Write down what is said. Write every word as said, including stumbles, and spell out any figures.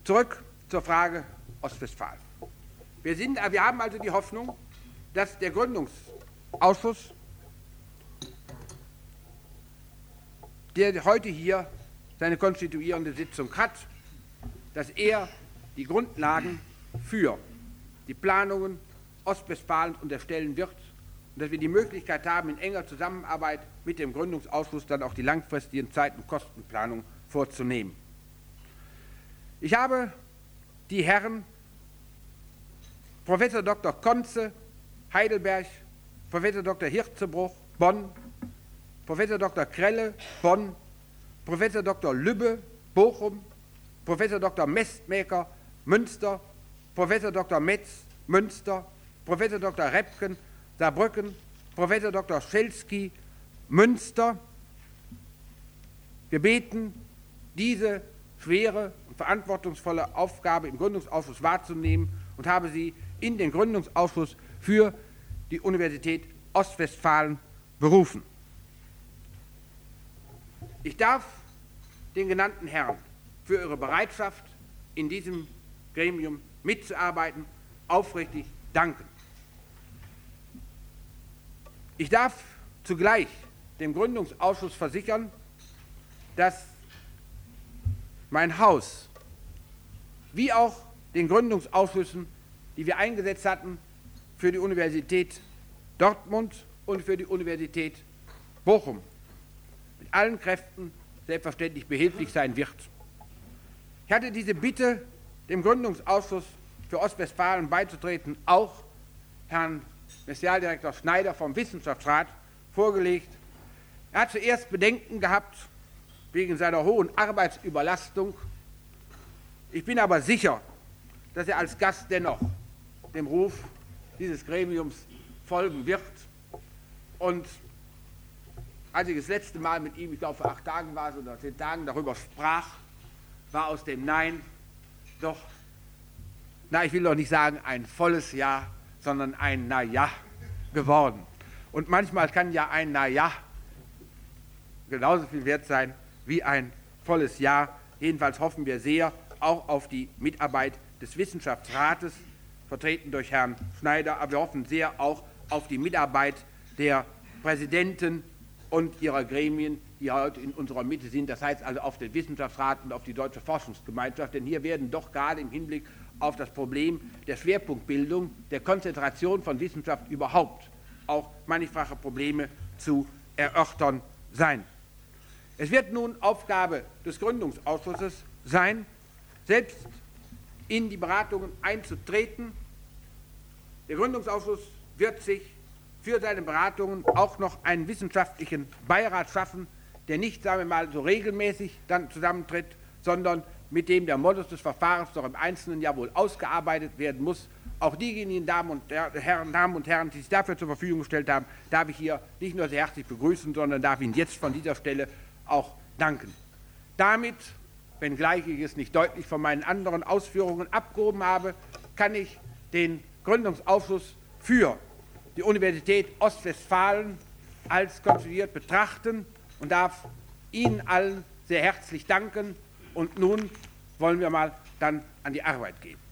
Zurück zur Frage Ostwestfalen. Wir, sind, wir haben also die Hoffnung, dass der Gründungsausschuss, der heute hier seine konstituierende Sitzung hat, dass er die Grundlagen für die Planungen Ostwestfalens unterstellen wird und dass wir die Möglichkeit haben, in enger Zusammenarbeit mit dem Gründungsausschuss dann auch die langfristigen Zeit- und Kostenplanung vorzunehmen. Ich habe die Herren Professor Doktor Konze, Heidelberg, Professor Doktor Hirzebruch, Bonn, Professor Doktor Krelle, Bonn, Professor Doktor Lübbe, Bochum, Professor Doktor Mestmäker, Münster, Professor Doktor Metz, Münster, Professor Doktor Repken, Saarbrücken, Professor Doktor Schelski, Münster, gebeten, diese schwere und verantwortungsvolle Aufgabe im Gründungsausschuss wahrzunehmen und habe sie in den Gründungsausschuss für die Universität Ostwestfalen berufen. Ich darf den genannten Herren für ihre Bereitschaft, in diesem Gremium mitzuarbeiten, aufrichtig danken. Ich darf zugleich dem Gründungsausschuss versichern, dass mein Haus, wie auch den Gründungsausschüssen, die wir eingesetzt hatten für die Universität Dortmund und für die Universität Bochum, mit allen Kräften selbstverständlich behilflich sein wird. Ich hatte diese Bitte, dem Gründungsausschuss für Ostwestfalen beizutreten, auch Herrn Messialdirektor Schneider vom Wissenschaftsrat vorgelegt. Er hat zuerst Bedenken gehabt wegen seiner hohen Arbeitsüberlastung. Ich bin aber sicher, dass er als Gast dennoch dem Ruf dieses Gremiums folgen wird. Und als ich das letzte Mal mit ihm, ich glaube vor acht Tagen war es oder zehn Tagen, darüber sprach, war aus dem Nein doch, na, ich will doch nicht sagen ein volles Ja, sondern ein Na-Ja geworden. Und manchmal kann ja ein Na-Ja genauso viel wert sein wie ein volles Ja. Jedenfalls hoffen wir sehr auch auf die Mitarbeit des Wissenschaftsrates, vertreten durch Herrn Schneider, aber wir hoffen sehr auch auf die Mitarbeit der Präsidenten und ihrer Gremien, die heute in unserer Mitte sind, das heißt also auf den Wissenschaftsrat und auf die Deutsche Forschungsgemeinschaft, denn hier werden doch gerade im Hinblick auf das Problem der Schwerpunktbildung, der Konzentration von Wissenschaft überhaupt auch mannigfache Probleme zu erörtern sein. Es wird nun Aufgabe des Gründungsausschusses sein, selbst in die Beratungen einzutreten. Der Gründungsausschuss wird sich für seine Beratungen auch noch einen wissenschaftlichen Beirat schaffen, der nicht, sagen wir mal, so regelmäßig dann zusammentritt, sondern mit dem der Modus des Verfahrens doch im Einzelnen ja wohl ausgearbeitet werden muss. Auch diejenigen Damen und Herren, Damen und Herren, die sich dafür zur Verfügung gestellt haben, darf ich hier nicht nur sehr herzlich begrüßen, sondern darf Ihnen jetzt von dieser Stelle auch danken. Damit, wenngleich ich es nicht deutlich von meinen anderen Ausführungen abgehoben habe, kann ich den Gründungsausschuss für die Universität Ostwestfalen als konstituiert betrachten und darf Ihnen allen sehr herzlich danken. Und nun wollen wir mal dann an die Arbeit gehen.